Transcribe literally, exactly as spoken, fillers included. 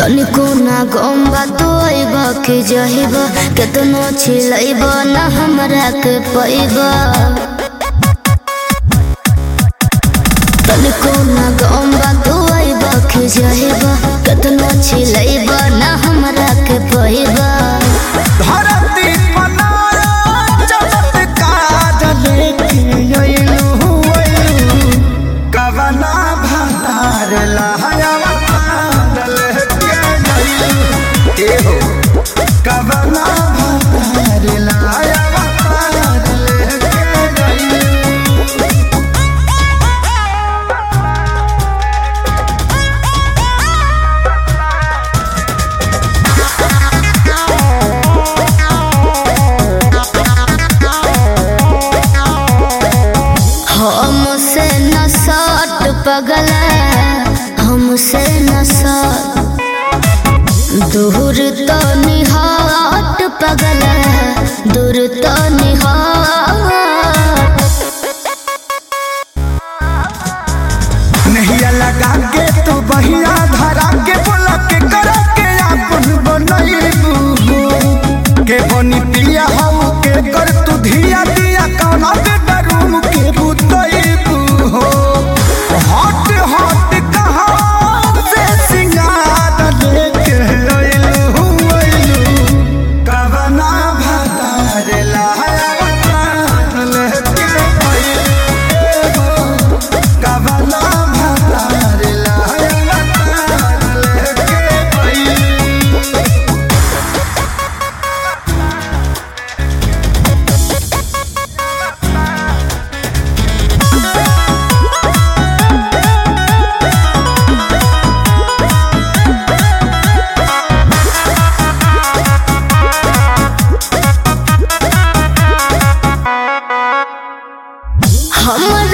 तनिको ना गम्बा तो आइबा के जहिबा केतनो छिलैबा ना हमरा के पैबा। तनिको ना गम्बा तो आइबा के जहिबा केतनो छिलैबा ना हमरा के पैबा। धरती बनाया चमत्कार लेके अइलू अइलू कवना भतार लहया कवना भतार लाया भतार लेके गइलू। हमसे न सट पगला हमसे न सट दूर तो निहाट पगला दूर तो निहाट। नहिया लगा के तू बहिया धरा के बोला के करा के आपन बनैबू के बनी पिया हो के कर तू धिया दिया कौना के डरूम के बुतैबू हो। हट हट कहाँ से सिंगार लेके अइलू अइलू कवना भतार लाया भतार लेके अइलू कवना भतार लाया भतार लेके अइलू। हम